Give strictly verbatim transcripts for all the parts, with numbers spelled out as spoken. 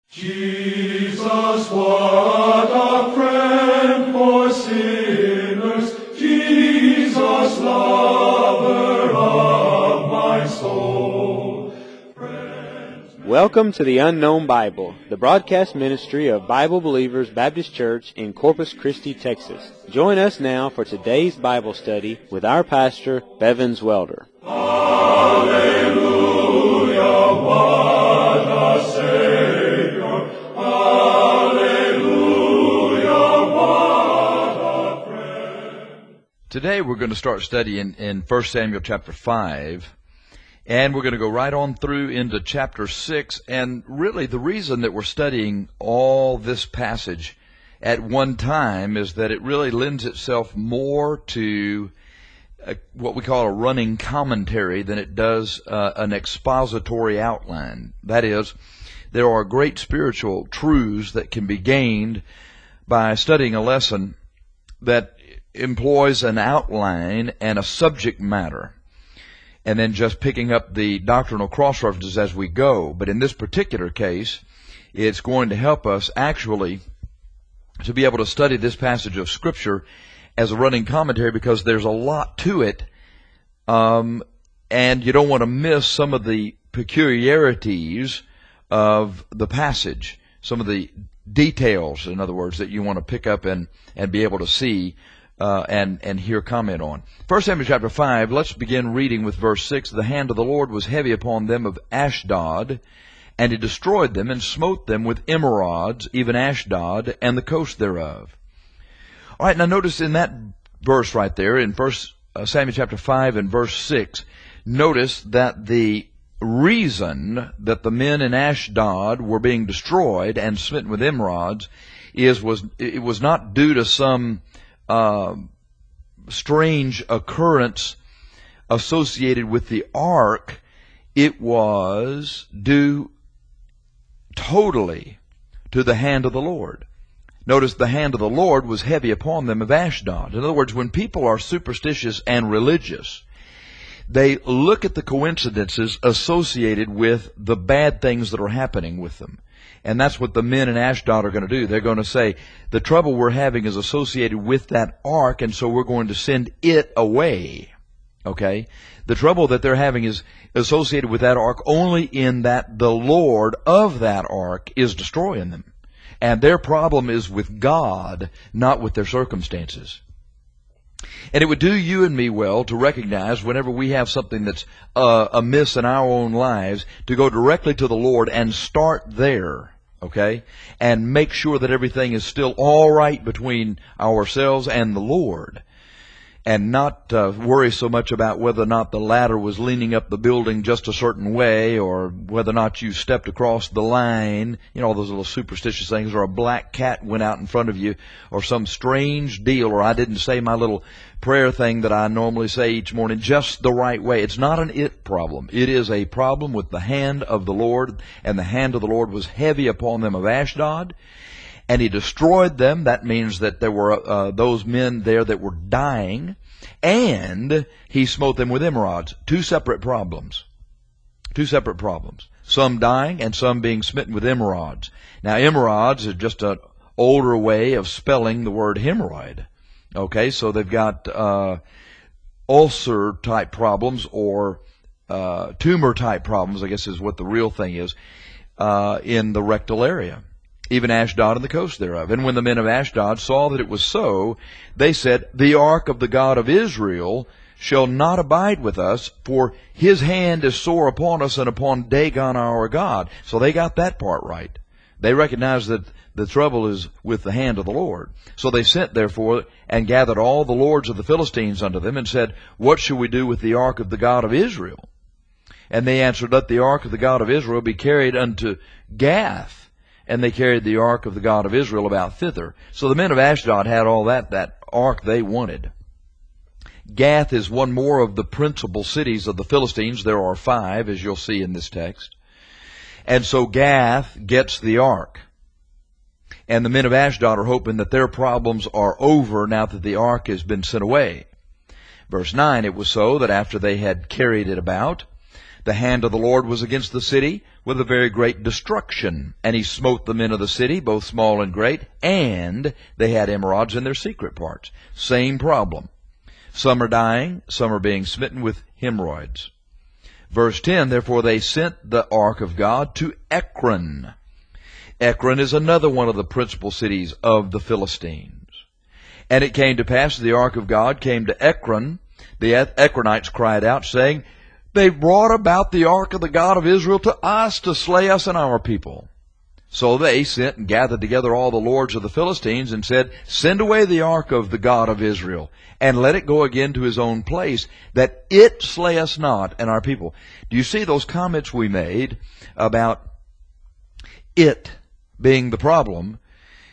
Jesus, what a friend for sinners, Jesus, lover of my soul. Friends, Welcome to the Unknown Bible, the broadcast ministry of Bible Believers Baptist Church in Corpus Christi, Texas. Join us now for today's Bible study with our pastor, Bevins Welder. Hallelujah, what a Savior. Today we're going to start studying in First Samuel chapter five, and we're going to go right on through into chapter six. And really the reason that we're studying all this passage at one time is that it really lends itself more to a, what we call a running commentary than it does uh, an expository outline. That is, there are great spiritual truths that can be gained by studying a lesson that employs an outline and a subject matter, and then just picking up the doctrinal cross-references as we go. But in this particular case, it's going to help us actually to be able to study this passage of Scripture as a running commentary, because there's a lot to it, um, and you don't want to miss some of the peculiarities of the passage, some of the details, in other words, that you want to pick up and, and be able to see Uh, and, and hear comment on. First Samuel chapter five, let's begin reading with verse six. The hand of the Lord was heavy upon them of Ashdod, and he destroyed them and smote them with emerods, even Ashdod and the coast thereof. All right, now notice in that verse right there, in First Samuel chapter five and verse six, notice that the reason that the men in Ashdod were being destroyed and smitten with emerods is was it was not due to some Uh, strange occurrence associated with the ark. It was due totally to the hand of the Lord. Notice the hand of the Lord was heavy upon them of Ashdod. In other words, when people are superstitious and religious, they look at the coincidences associated with the bad things that are happening with them. And that's what the men in Ashdod are going to do. They're going to say, the trouble we're having is associated with that ark, and so we're going to send it away. Okay? The trouble that they're having is associated with that ark only in that the Lord of that ark is destroying them. And their problem is with God, not with their circumstances. And it would do you and me well to recognize whenever we have something that's uh, amiss in our own lives, to go directly to the Lord and start there, okay? And make sure that everything is still all right between ourselves and the Lord. And not uh, worry so much about whether or not the ladder was leaning up the building just a certain way, or whether or not you stepped across the line, you know, all those little superstitious things, or a black cat went out in front of you, or some strange deal, or I didn't say my little prayer thing that I normally say each morning just the right way. It's not an it problem. It is a problem with the hand of the Lord, and the hand of the Lord was heavy upon them of Ashdod, and he destroyed them. That means that there were uh, those men there that were dying, and he smote them with emerods. Two separate problems. Two separate problems. Some dying and some being smitten with emerods. Now, emerods is just an older way of spelling the word hemorrhoid. Okay, so they've got uh, ulcer-type problems, or uh, tumor-type problems, I guess is what the real thing is, uh, in the rectal area. Even Ashdod and the coast thereof. And when the men of Ashdod saw that it was so, they said, the ark of the God of Israel shall not abide with us, for his hand is sore upon us and upon Dagon our God. So they got that part right. They recognized that the trouble is with the hand of the Lord. So they sent, therefore, and gathered all the lords of the Philistines unto them, and said, what shall we do with the ark of the God of Israel? And they answered, let the ark of the God of Israel be carried unto Gath. And they carried the ark of the God of Israel about thither. So the men of Ashdod had all that, that ark they wanted. Gath is one more of the principal cities of the Philistines. There are five, as you'll see in this text. And so Gath gets the ark. And the men of Ashdod are hoping that their problems are over now that the ark has been sent away. Verse nine, it was so that after they had carried it about, The hand of the Lord was against the city with a very great destruction, and he smote the men of the city, both small and great, and they had emerods in their secret parts. Same problem. Some are dying, some are being smitten with hemorrhoids. Verse ten, therefore they sent the ark of God to Ekron. Ekron is another one of the principal cities of the Philistines. And it came to pass, the ark of God came to Ekron. The Ekronites cried out, saying, they brought about the ark of the God of Israel to us to slay us and our people. So they sent and gathered together all the lords of the Philistines and said, send away the ark of the God of Israel, and let it go again to his own place, that it slay us not and our people. Do you see those comments we made about it being the problem?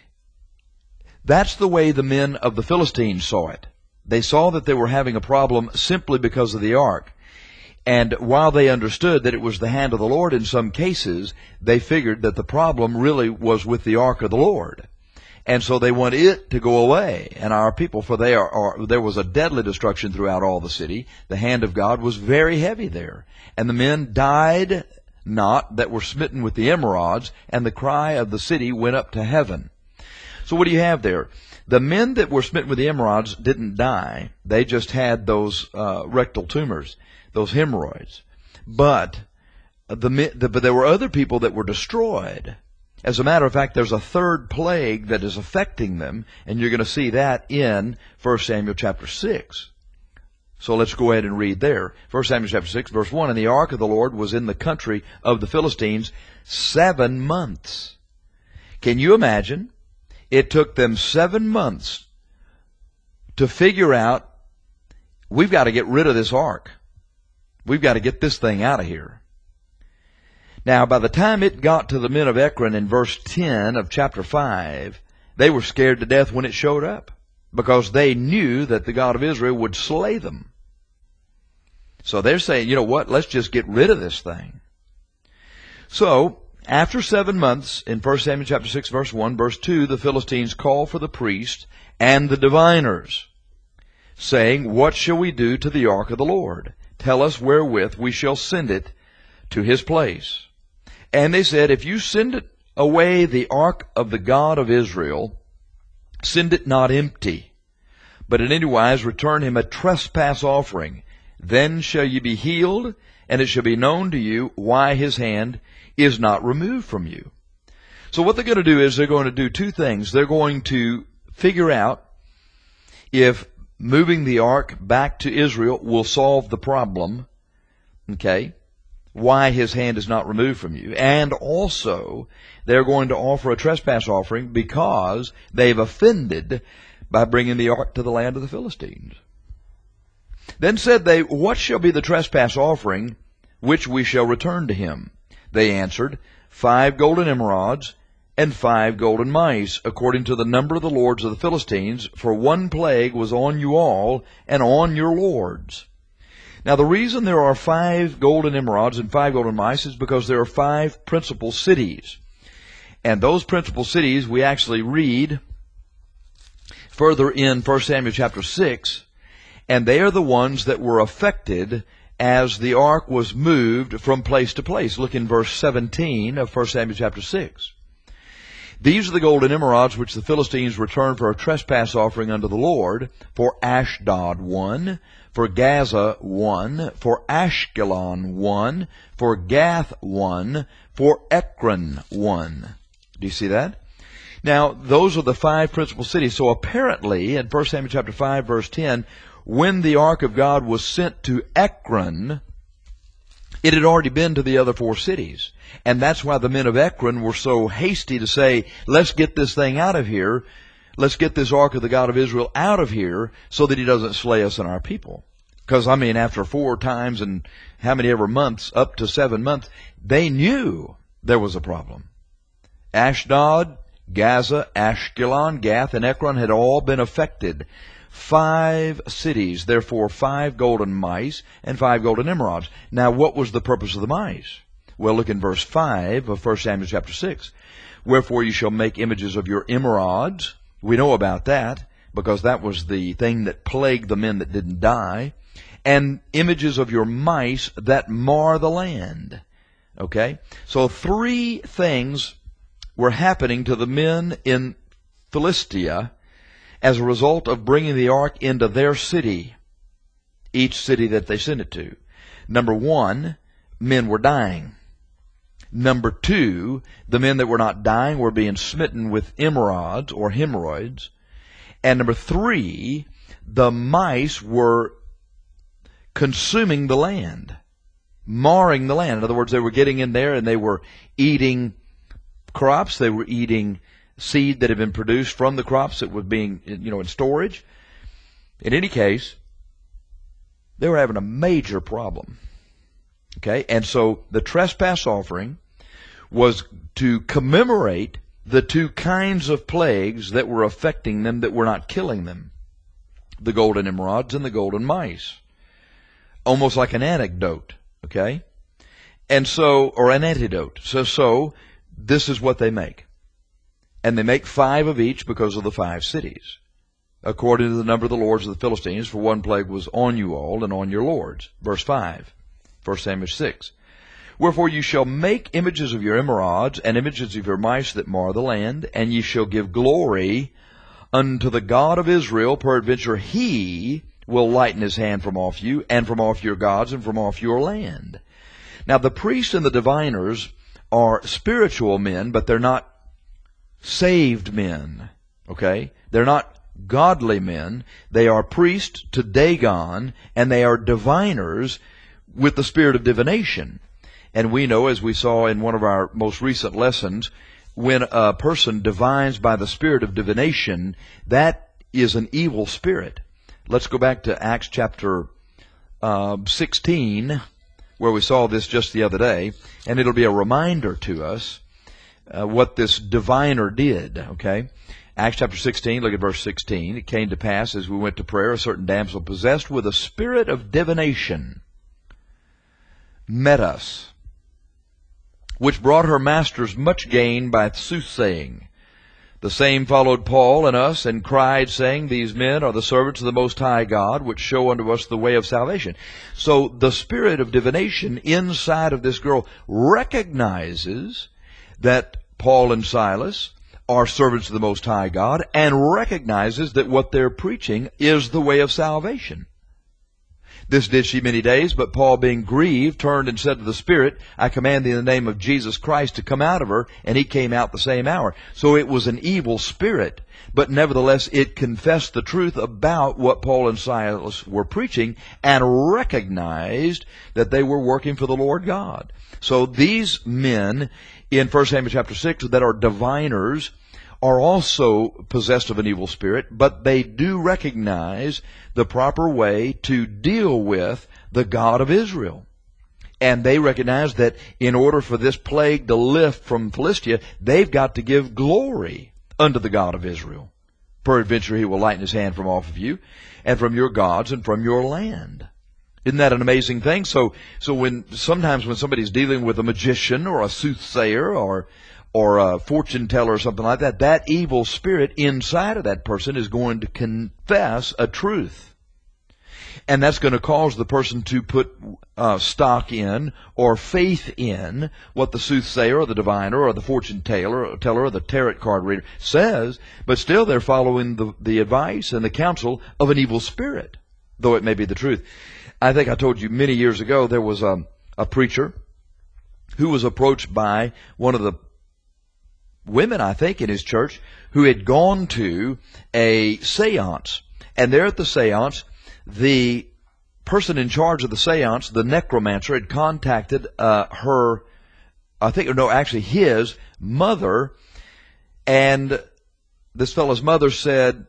That's the way the men of the Philistines saw it. They saw that they were having a problem simply because of the ark. And while they understood that it was the hand of the Lord in some cases, they figured that the problem really was with the ark of the Lord. And so they want it to go away, and our people, for they are, are, there was a deadly destruction throughout all the city. The hand of God was very heavy there. And the men died not that were smitten with the emerods, and the cry of the city went up to heaven. So what do you have there? The men that were smitten with the emerods didn't die. They just had those uh, rectal tumors, those hemorrhoids. But the, the but there were other people that were destroyed. As a matter of fact, there's a third plague that is affecting them, and you're going to see that in First Samuel chapter six. So let's go ahead and read there. First Samuel chapter six, verse one, and the ark of the Lord was in the country of the Philistines seven months. Can you imagine? It took them seven months to figure out, we've got to get rid of this ark. We've got to get this thing out of here. Now, by the time it got to the men of Ekron in verse ten of chapter five, they were scared to death when it showed up, because they knew that the God of Israel would slay them. So they're saying, you know what, let's just get rid of this thing. So, after seven months, in First Samuel chapter six, verse one, verse two, the Philistines call for the priests and the diviners, saying, what shall we do to the ark of the Lord? Tell us wherewith we shall send it to his place. And they said, if you send it away the ark of the God of Israel, send it not empty, but in any wise return him a trespass offering. Then shall ye be healed, and it shall be known to you why his hand is not removed from you. So what they're going to do is they're going to do two things. They're going to figure out if moving the ark back to Israel will solve the problem, okay, why his hand is not removed from you. And also, they're going to offer a trespass offering because they've offended by bringing the ark to the land of the Philistines. Then said they, what shall be the trespass offering which we shall return to him? They answered, five golden emerods and five golden mice, according to the number of the lords of the Philistines, for one plague was on you all and on your lords. Now the reason there are five golden emerods and five golden mice is because there are five principal cities. And those principal cities we actually read further in First Samuel chapter six, and they are the ones that were affected as the ark was moved from place to place. Look in verse seventeen of First Samuel chapter six. These are the golden emerods which the Philistines returned for a trespass offering unto the Lord, for Ashdod one, for Gaza one, for Ashkelon one, for Gath one, for Ekron one. Do you see that? Now, those are the five principal cities. So apparently, in First Samuel chapter five, verse ten, when the ark of God was sent to Ekron, it had already been to the other four cities. And that's why the men of Ekron were so hasty to say, let's get this thing out of here. Let's get this ark of the God of Israel out of here so that he doesn't slay us and our people. Because, I mean, after four times and how many ever months, up to seven months, they knew there was a problem. Ashdod, Gaza, Ashkelon, Gath, and Ekron had all been affected. Five cities, therefore five golden mice and five golden emerods. Now, what was the purpose of the mice? Well, look in verse five of First Samuel chapter six. Wherefore you shall make images of your emerods. We know about that, because that was the thing that plagued the men that didn't die. and images of your mice that mar the land. Okay? So three things were happening to the men in Philistia as a result of bringing the ark into their city, each city that they sent it to. Number one, men were dying. Number two, the men that were not dying were being smitten with emerods or hemorrhoids. And number three, the mice were consuming the land, marring the land. In other words, they were getting in there and they were eating crops. They were eating seed that had been produced from the crops that was being, you know, in storage. In any case, they were having a major problem. Okay, and so the trespass offering was to commemorate the two kinds of plagues that were affecting them that were not killing them. The golden emerods and the golden mice. Almost like an anecdote, okay? And so, or an antidote. So, so, this is what they make. And they make five of each because of the five cities, according to the number of the lords of the Philistines, for one plague was on you all and on your lords. Verse five. First Samuel six. Wherefore you shall make images of your emerods and images of your mice that mar the land, and ye shall give glory unto the God of Israel. Peradventure he will lighten his hand from off you, and from off your gods, and from off your land. Now the priests and the diviners are spiritual men, but they're not saved men. Okay? They're not godly men. They are priests to Dagon, and they are diviners with the spirit of divination. And we know, as we saw in one of our most recent lessons, when a person divines by the spirit of divination, that is an evil spirit. Let's go back to Acts chapter uh, sixteen, where we saw this just the other day, and it'll be a reminder to us uh, what this diviner did, okay? Acts chapter sixteen, look at verse sixteen. It came to pass, as we went to prayer, a certain damsel possessed with a spirit of divination met us, which brought her masters much gain by soothsaying. The same followed Paul and us, and cried, saying, These men are the servants of the Most High God, which show unto us the way of salvation. So the spirit of divination inside of this girl recognizes that Paul and Silas are servants of the Most High God, and recognizes that what they're preaching is the way of salvation. This did she many days, but Paul, being grieved, turned and said to the Spirit, I command thee in the name of Jesus Christ to come out of her, and he came out the same hour. So it was an evil spirit, but nevertheless it confessed the truth about what Paul and Silas were preaching, and recognized that they were working for the Lord God. So these men in First Samuel chapter six that are diviners are also possessed of an evil spirit, but they do recognize the proper way to deal with the God of Israel. And they recognize that in order for this plague to lift from Philistia, they've got to give glory unto the God of Israel. Peradventure he will lighten his hand from off of you, and from your gods, and from your land. Isn't that an amazing thing? So, so when sometimes when somebody's dealing with a magician or a soothsayer or or a fortune teller or something like that, that evil spirit inside of that person is going to confess a truth. And that's going to cause the person to put uh, stock in or faith in what the soothsayer or the diviner or the fortune teller or, teller or the tarot card reader says, but still they're following the, the advice and the counsel of an evil spirit, though it may be the truth. I think I told you many years ago there was a, a preacher who was approached by one of the women, I think, in his church, who had gone to a seance. And there at the seance, the person in charge of the seance, the necromancer, had contacted uh, her, I think, no, actually his mother. And this fellow's mother said,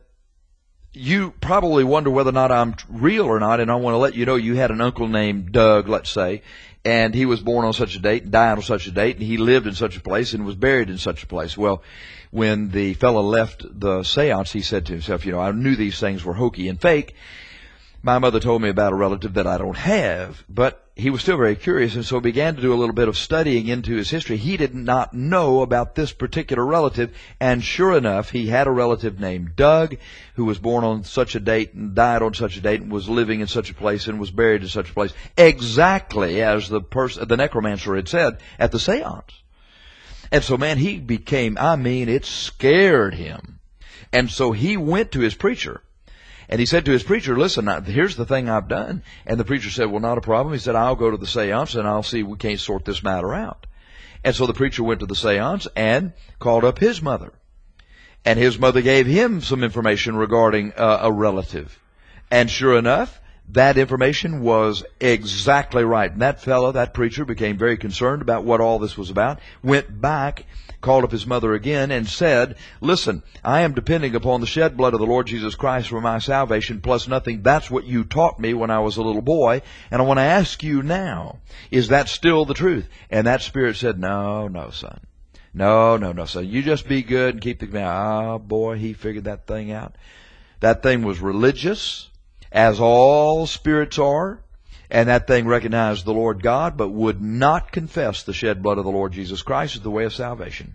you probably wonder whether or not I'm real or not, and I want to let you know you had an uncle named Doug, let's say, and he was born on such a date and died on such a date, and he lived in such a place and was buried in such a place. Well, when the fellow left the seance, he said to himself, you know, I knew these things were hokey and fake. My mother told me about a relative that I don't have, but he was still very curious, and so began to do a little bit of studying into his history. He did not know about this particular relative, and sure enough, he had a relative named Doug, who was born on such a date and died on such a date and was living in such a place and was buried in such a place, exactly as the person, the necromancer had said at the seance. And so, man, he became, I mean, it scared him. And so he went to his preacher. And he said to his preacher, listen, here's the thing I've done. And the preacher said, well, not a problem. He said, I'll go to the seance and I'll see if we can't sort this matter out. And so the preacher went to the seance and called up his mother. And his mother gave him some information regarding uh, a relative. And sure enough, that information was exactly right. And that fellow, that preacher, became very concerned about what all this was about, went back, called up his mother again, and said, listen, I am depending upon the shed blood of the Lord Jesus Christ for my salvation, plus nothing. That's what you taught me when I was a little boy, and I want to ask you now, is that still the truth? And that spirit said, no, no, son. No, no, no, son. You just be good and keep the command. Oh, boy, he figured that thing out. That thing was religious, as all spirits are, and that thing recognized the Lord God, but would not confess the shed blood of the Lord Jesus Christ as the way of salvation.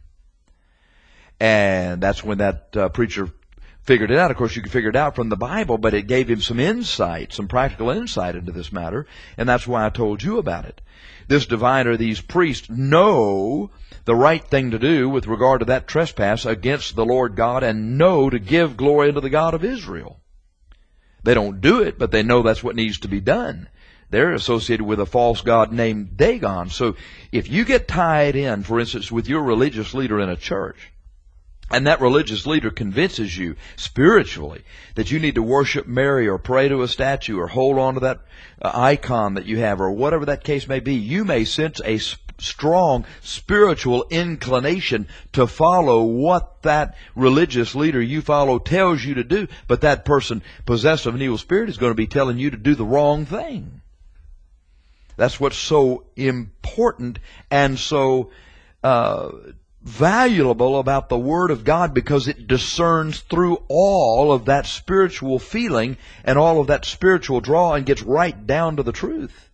And that's when that uh, preacher figured it out. Of course, you can figure it out from the Bible, but it gave him some insight, some practical insight into this matter, and that's why I told you about it. This diviner, these priests, know the right thing to do with regard to that trespass against the Lord God, and know to give glory unto the God of Israel. They don't do it, but they know that's what needs to be done. They're associated with a false god named Dagon. So if you get tied in, for instance, with your religious leader in a church, and that religious leader convinces you spiritually that you need to worship Mary or pray to a statue or hold on to that uh, icon that you have or whatever that case may be, you may sense a sp- strong spiritual inclination to follow what that religious leader you follow tells you to do, but that person possessed of an evil spirit is going to be telling you to do the wrong thing. That's what's so important and so uh valuable about the Word of God, because it discerns through all of that spiritual feeling and all of that spiritual draw and gets right down to the truth.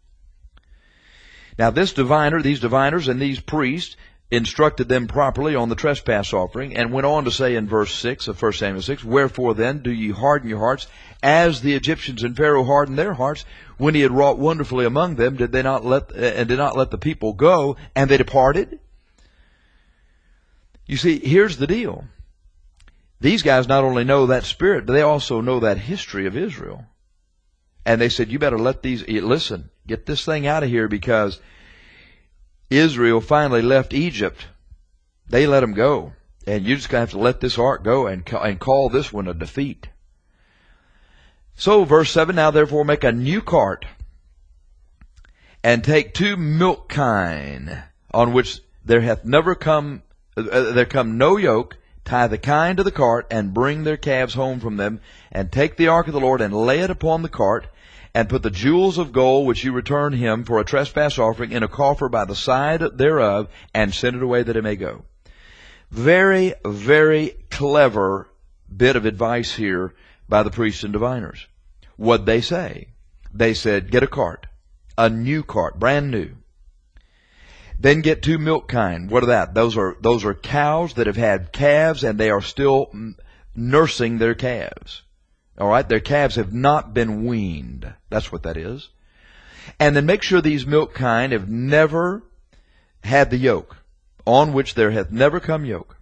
Now this diviner, these diviners and these priests instructed them properly on the trespass offering, and went on to say in verse six of First Samuel six, wherefore then do ye harden your hearts, as the Egyptians and Pharaoh hardened their hearts, when he had wrought wonderfully among them, did they not let, and did not let the people go, and they departed? You see, here's the deal. These guys not only know that spirit, but they also know that history of Israel. And they said, you better let these, listen, get this thing out of here, because Israel finally left Egypt. They let them go. And you're just going to have to let this ark go and, and call this one a defeat. So, verse seven, now therefore make a new cart, and take two milk kine, on which there hath never come Uh, there come no yoke, tie the kine to the cart, and bring their calves home from them, and take the ark of the Lord, and lay it upon the cart, and put the jewels of gold which you return him for a trespass offering in a coffer by the side thereof, and send it away that it may go. Very, very clever bit of advice here by the priests and diviners. What'd they say? They said, get a cart, a new cart, brand new. Then get two milk kine. What are that? Those are, those are cows that have had calves, and they are still nursing their calves. All right? Their calves have not been weaned. That's what that is. And then make sure these milk kine have never had the yoke, on which there hath never come yoke.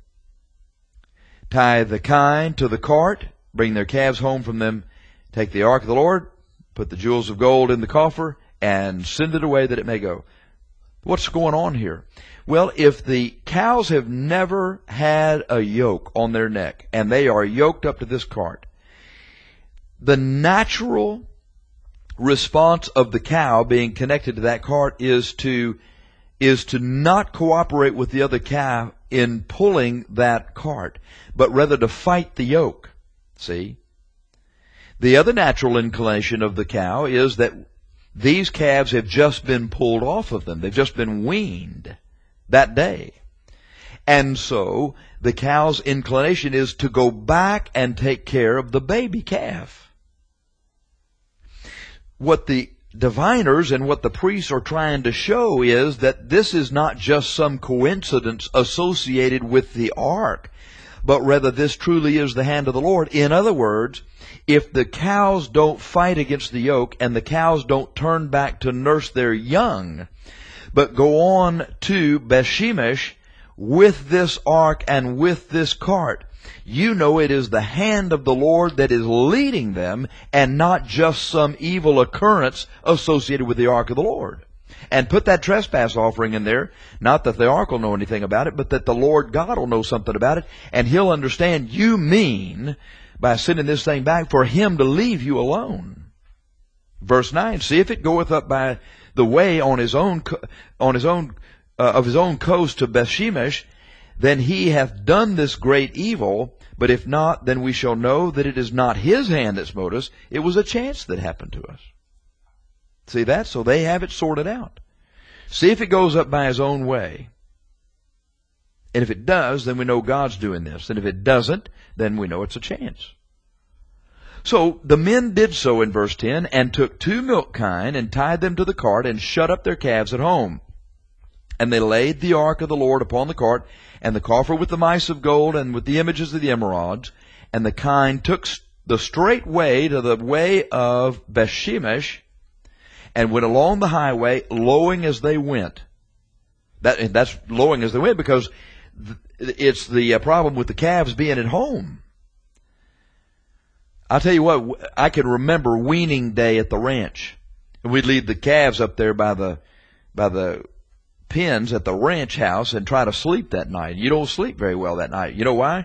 Tie the kine to the cart, bring their calves home from them, take the ark of the Lord, put the jewels of gold in the coffer, and send it away that it may go. What's going on here? Well, if the cows have never had a yoke on their neck, and they are yoked up to this cart, the natural response of the cow being connected to that cart is to, is to not cooperate with the other cow in pulling that cart, but rather to fight the yoke. See? The other natural inclination of the cow is that these calves have just been pulled off of them. They've just been weaned that day. And so the cow's inclination is to go back and take care of the baby calf. What the diviners and what the priests are trying to show is that this is not just some coincidence associated with the ark, but rather this truly is the hand of the Lord. In other words, if the cows don't fight against the yoke and the cows don't turn back to nurse their young, but go on to Bethshemesh with this ark and with this cart, you know it is the hand of the Lord that is leading them and not just some evil occurrence associated with the ark of the Lord. And put that trespass offering in there, not that the ark will know anything about it, but that the Lord God will know something about it, and He'll understand you mean, by sending this thing back, for Him to leave you alone. Verse nine, see if it goeth up by the way on his own, on his own, uh, of his own coast to Bethshemesh, then he hath done this great evil. But if not, then we shall know that it is not his hand that smote us. It was a chance that happened to us. See that? So they have it sorted out. See if it goes up by his own way. And if it does, then we know God's doing this. And if it doesn't, then we know it's a chance. So the men did so in verse ten, and took two milk kine, and tied them to the cart, and shut up their calves at home. And they laid the ark of the Lord upon the cart, and the coffer with the mice of gold, and with the images of the emeralds. And the kine took the straight way to the way of Bethshemesh, and went along the highway, lowing as they went. That, that's lowing as they went, because it's the problem with the calves being at home. I'll tell you what, I can remember weaning day at the ranch. And we'd leave the calves up there by the, by the pens at the ranch house and try to sleep that night. You don't sleep very well that night. You know why?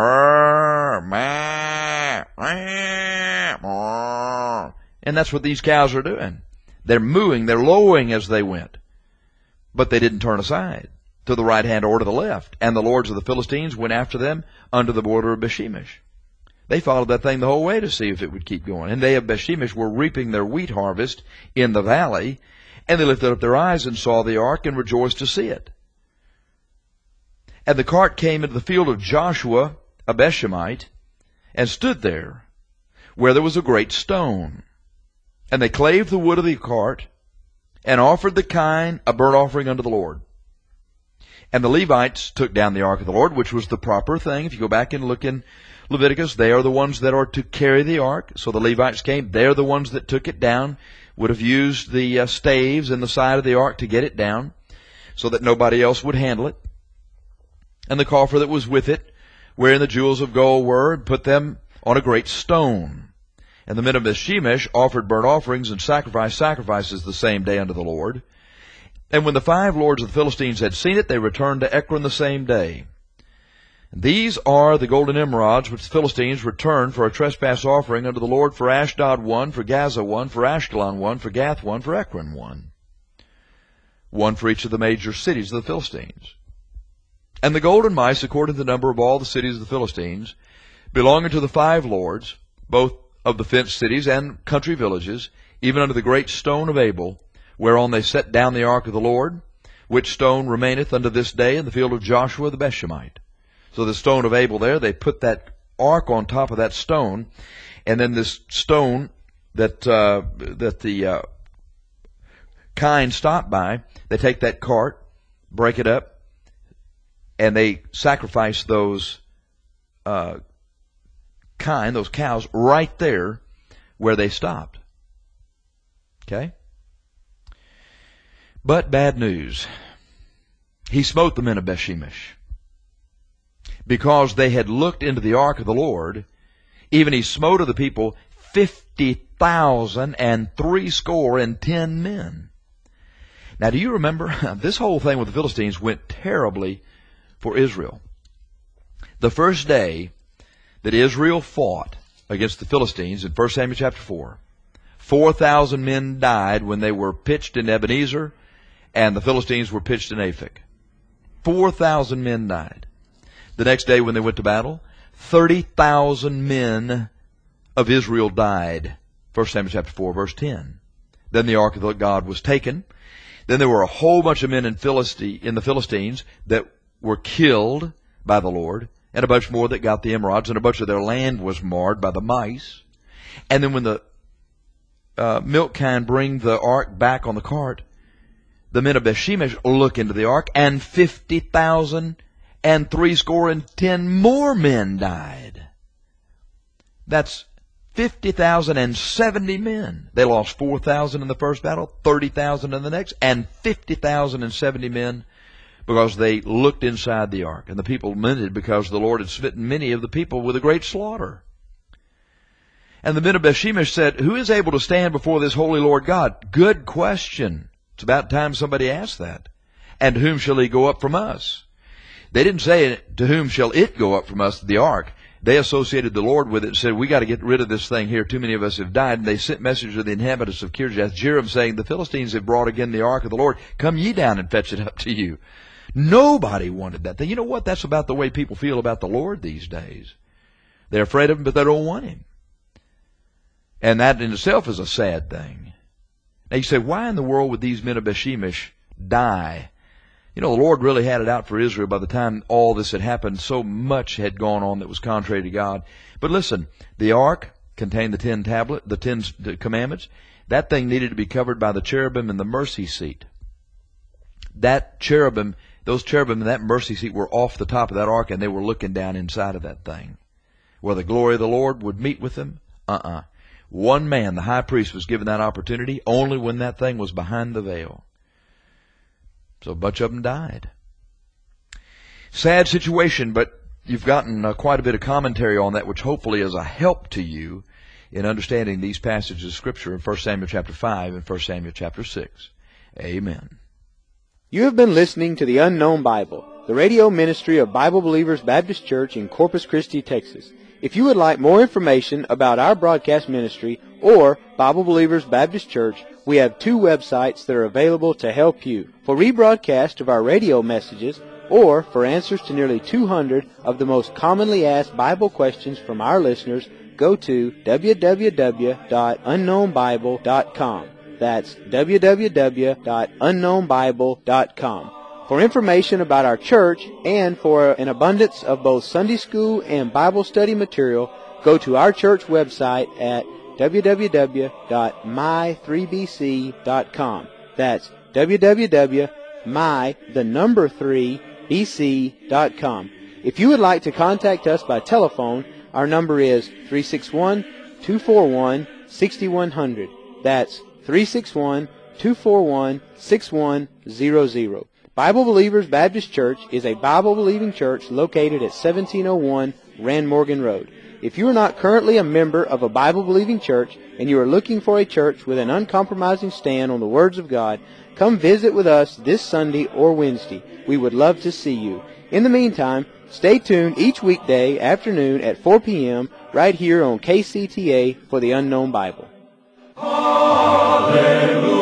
And that's what these cows are doing. They're mooing, they're lowing as they went. But they didn't turn aside to the right hand or to the left. And the lords of the Philistines went after them under the border of Bethshemesh. They followed that thing the whole way to see if it would keep going. And they of Bethshemesh were reaping their wheat harvest in the valley, and they lifted up their eyes and saw the ark and rejoiced to see it. And the cart came into the field of Joshua, a Bethshemite, and stood there, where there was a great stone. And they clave the wood of the cart, and offered the kine a burnt offering unto the Lord. And the Levites took down the ark of the Lord, which was the proper thing. If you go back and look in Leviticus, they are the ones that are to carry the ark. So the Levites came. They're the ones that took it down, would have used the uh, staves in the side of the ark to get it down so that nobody else would handle it. And the coffer that was with it, wherein the jewels of gold were, and put them on a great stone. And the men of Bethshemesh offered burnt offerings and sacrificed sacrifices the same day unto the Lord. And when the five lords of the Philistines had seen it, they returned to Ekron the same day. These are the golden emeralds which the Philistines returned for a trespass offering unto the Lord, for Ashdod one, for Gaza one, for Ashkelon one, for Gath one, for Ekron one. One for each of the major cities of the Philistines. And the golden mice, according to the number of all the cities of the Philistines, belonging to the five lords, both of the fenced cities and country villages, even unto the great stone of Abel, whereon they set down the ark of the Lord, which stone remaineth unto this day in the field of Joshua the Bethshemite. So the stone of Abel there, they put that ark on top of that stone, and then this stone that uh, that the uh, kine stopped by, they take that cart, break it up, and they sacrifice those uh, kine, those cows, right there where they stopped. Okay? But bad news. He smote the men of Bethshemesh. Because they had looked into the ark of the Lord, even he smote of the people fifty thousand and three score and ten men. Now, do you remember? This whole thing with the Philistines went terribly for Israel. The first day that Israel fought against the Philistines in First Samuel chapter four, four thousand men died when they were pitched in Ebenezer, and the Philistines were pitched in Aphek. four thousand men died. The next day when they went to battle, thirty thousand men of Israel died. First Samuel chapter four, verse ten. Then the ark of God was taken. Then there were a whole bunch of men in Philistine, in the Philistines that were killed by the Lord, and a bunch more that got the emeralds, and a bunch of their land was marred by the mice. And then when the uh, milk can bring the ark back on the cart, the men of Bethshemesh look into the ark, and fifty thousand and threescore and ten more men died. That's fifty thousand and seventy men. They lost four thousand in the first battle, thirty thousand in the next, and fifty thousand and seventy men because they looked inside the ark. And the people lamented because the Lord had smitten many of the people with a great slaughter. And the men of Bethshemesh said, who is able to stand before this holy Lord God? Good question. It's about time somebody asked that. And whom shall he go up from us? They didn't say, to whom shall it go up from us, the ark. They associated the Lord with it and said, we got to get rid of this thing here. Too many of us have died. And they sent messages to the inhabitants of Kirjath Jearim saying, the Philistines have brought again the ark of the Lord. Come ye down and fetch it up to you. Nobody wanted that thing. You know what? That's about the way people feel about the Lord these days. They're afraid of him, but they don't want him. And that in itself is a sad thing. Now you say, why in the world would these men of Bethshemesh die? You know, the Lord really had it out for Israel by the time all this had happened. So much had gone on that was contrary to God. But listen, the ark contained the ten tablet, the ten commandments. That thing needed to be covered by the cherubim and the mercy seat. That cherubim, those cherubim and that mercy seat were off the top of that ark, and they were looking down inside of that thing. Where the glory of the Lord would meet with them? Uh-uh. One man, the high priest, was given that opportunity only when that thing was behind the veil. So a bunch of them died. Sad situation, but you've gotten uh, quite a bit of commentary on that, which hopefully is a help to you in understanding these passages of Scripture in First Samuel chapter five and First Samuel chapter six. Amen. You have been listening to the Unknown Bible, the radio ministry of Bible Believers Baptist Church in Corpus Christi, Texas. If you would like more information about our broadcast ministry or Bible Believers Baptist Church, we have two websites that are available to help you. For rebroadcast of our radio messages or for answers to nearly two hundred of the most commonly asked Bible questions from our listeners, go to w w w dot unknown bible dot com. That's w w w dot unknown bible dot com. For information about our church and for an abundance of both Sunday school and Bible study material, go to our church website at w w w dot my three b c dot com. That's w w w dot my, the number three, b c dot com. If you would like to contact us by telephone, our number is three six one, two four one, six one zero zero. That's three six one, two four one, six one zero zero. Bible Believers Baptist Church is a Bible-believing church located at seventeen oh one Rand Morgan Road. If you are not currently a member of a Bible-believing church and you are looking for a church with an uncompromising stand on the words of God, come visit with us this Sunday or Wednesday. We would love to see you. In the meantime, stay tuned each weekday afternoon at four p.m. right here on K C T A for the Unknown Bible. Hallelujah.